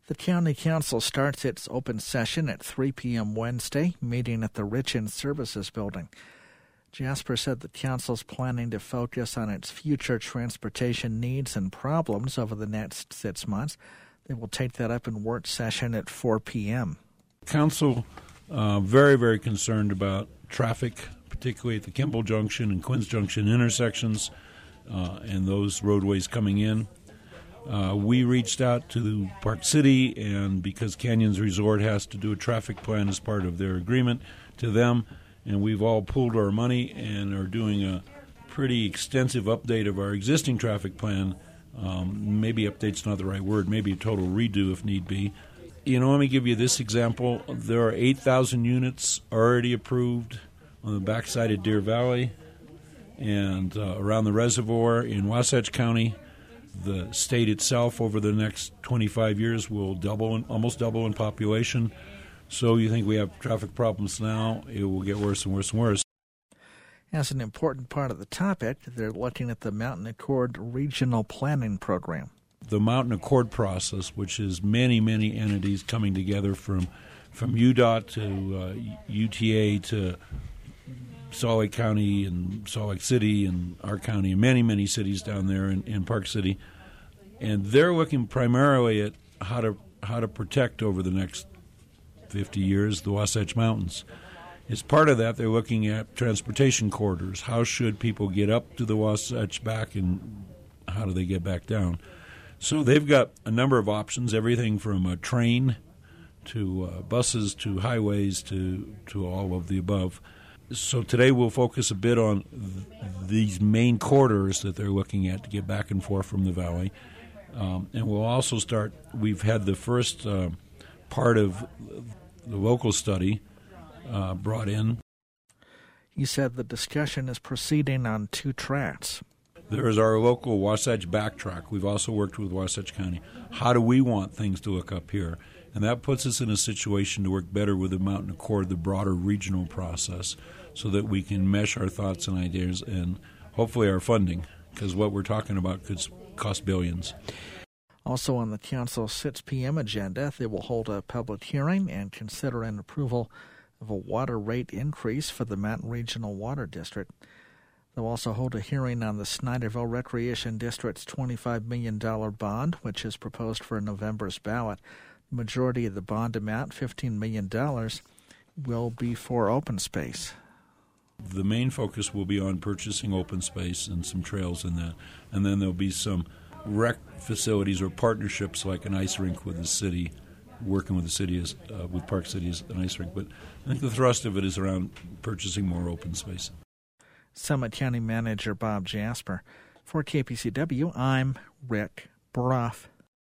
The County Council starts its open session at 3 p.m. Wednesday, meeting at the Rich In Services Building. Jasper said the council's planning to focus on its future transportation needs and problems over the next 6 months. They will take that up in work session at 4 p.m. Council very, very concerned about traffic, particularly at the Kimball Junction and Quinns Junction intersections and those roadways coming in. We reached out to Park City, and because Canyons Resort has to do a traffic plan as part of their agreement to them, and we've all pooled our money and are doing a pretty extensive update of our existing traffic plan. Maybe update's not the right word, maybe a total redo if need be. Let me give you this example. There are 8,000 units already approved on the backside of Deer Valley and around the reservoir in Wasatch County. The state itself over the next 25 years will almost double in population. So you think we have traffic problems now, it will get worse and worse and worse. As an important part of the topic, they're looking at the Mountain Accord Regional Planning Program. The Mountain Accord process, which is many, many entities coming together from UDOT to UTA to Salt Lake County and Salt Lake City and our county and many, many cities down there in Park City. And they're looking primarily at how to protect over the next 50 years the Wasatch Mountains. As part of that, they're looking at transportation corridors. How should people get up to the Wasatch back, and how do they get back down? So they've got a number of options, everything from a train to buses to highways to all of the above. So today we'll focus a bit on these main corridors that they're looking at to get back and forth from the valley. And we'll also we've had the first part of the local study brought in. You said the discussion is proceeding on 2 tracks. There is our local Wasatch backtrack. We've also worked with Wasatch County. How do we want things to look up here? And that puts us in a situation to work better with the Mountain Accord, the broader regional process, so that we can mesh our thoughts and ideas and hopefully our funding, because what we're talking about could cost billions. Also on the council's 6 p.m. agenda, they will hold a public hearing and consider an approval of a water rate increase for the Mountain Regional Water District. They'll also hold a hearing on the Snyderville Recreation District's $25 million bond, which is proposed for November's ballot. The majority of the bond amount, $15 million, will be for open space. The main focus will be on purchasing open space and some trails in that. And then there'll be some rec facilities or partnerships like an ice rink with the city, working with the city with Park City as an ice rink. But I think the thrust of it is around purchasing more open space. Summit County Manager Bob Jasper. For KPCW, I'm Rick Brough.